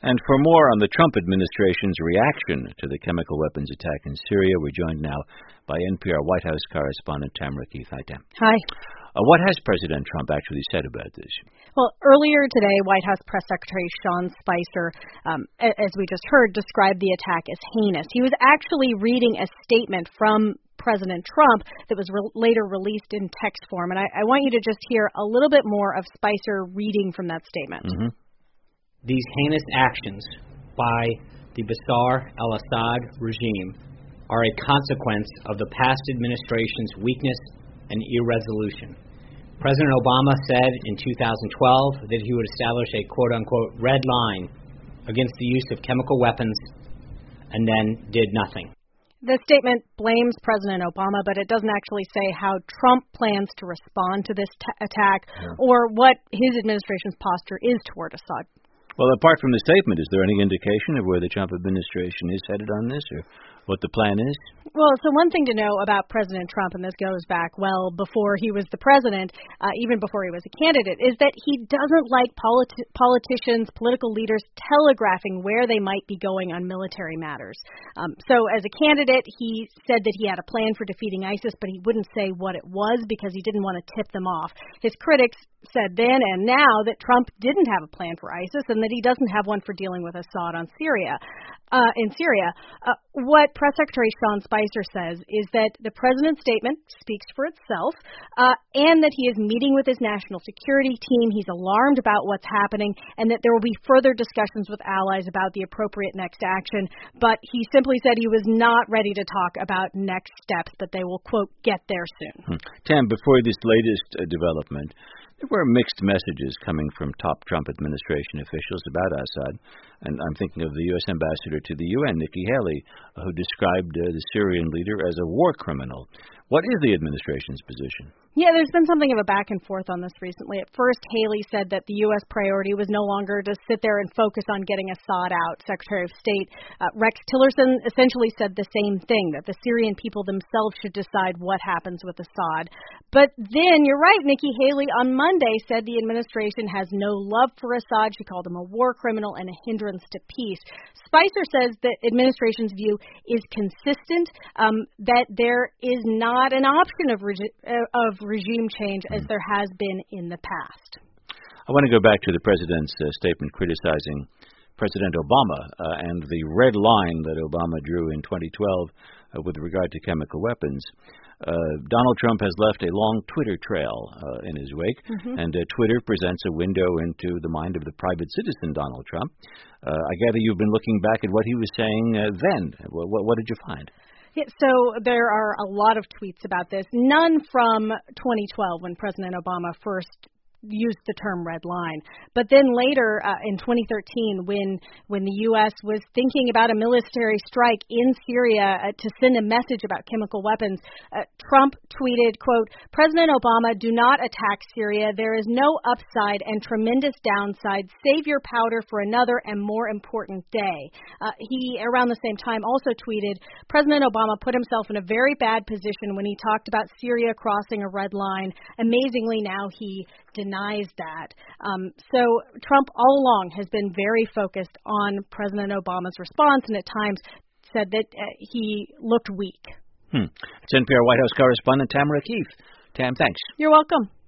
And for more on the Trump administration's reaction to the chemical weapons attack in Syria, we're joined now by NPR White House correspondent Tamara Keith. Hi, Tam. Hi. What has President Trump actually said about this? Well, earlier today, White House Press Secretary Sean Spicer, as we just heard, described the attack as heinous. He was actually reading a statement from President Trump that was later released in text form. And I want you to just hear a little bit more of Spicer reading from that statement. Mm-hmm. These heinous actions by the Bashar al-Assad regime are a consequence of the past administration's weakness and irresolution. President Obama said in 2012 that he would establish a quote-unquote red line against the use of chemical weapons and then did nothing. The statement blames President Obama, but it doesn't actually say how Trump plans to respond to this attack or what his administration's posture is toward Assad. Well, apart from the statement, is there any indication of where the Trump administration is headed on this, or what the plan is? Well, so one thing to know about President Trump, and this goes back well before he was the president, even before he was a candidate, is that he doesn't like politicians, political leaders telegraphing where they might be going on military matters. So as a candidate, he said that he had a plan for defeating ISIS, but he wouldn't say what it was because he didn't want to tip them off. His critics said then and now that Trump didn't have a plan for ISIS and that he doesn't have one for dealing with Assad in Syria. What Press Secretary Sean Spicer says is that the president's statement speaks for itself and that he is meeting with his national security team. He's alarmed about what's happening and that there will be further discussions with allies about the appropriate next action. But he simply said he was not ready to talk about next steps, but they will, quote, get there soon. Tam, before this latest development, there were mixed messages coming from top Trump administration officials about Assad, and I'm thinking of the U.S. ambassador to the UN, Nikki Haley, who described the Syrian leader as a war criminal. What is the administration's position? Yeah, there's been something of a back and forth on this recently. At first, Haley said that the U.S. priority was no longer to sit there and focus on getting Assad out. Secretary of State Rex Tillerson essentially said the same thing, that the Syrian people themselves should decide what happens with Assad. But then, you're right, Nikki Haley on Monday said the administration has no love for Assad. She called him a war criminal and a hindrance to peace. Spicer says the administration's view is consistent, that there is not an option of regime change as there has been in the past. I want to go back to the president's statement criticizing President Obama and the red line that Obama drew in 2012 with regard to chemical weapons. Donald Trump has left a long Twitter trail in his wake, and Twitter presents a window into the mind of the private citizen Donald Trump. I gather you've been looking back at what he was saying then. What did you find? Yeah, so there are a lot of tweets about this, none from 2012 when President Obama first used the term red line. But then later in 2013 when the U.S. was thinking about a military strike in Syria to send a message about chemical weapons, Trump tweeted, quote, President Obama, do not attack Syria. There is no upside and tremendous downside. Save your powder for another and more important day. He, around the same time, also tweeted, President Obama put himself in a very bad position when he talked about Syria crossing a red line. Amazingly, now he denies that. So Trump all along has been very focused on President Obama's response and at times said that he looked weak. It's NPR White House correspondent Tamara Keith. Tam, thanks. You're welcome.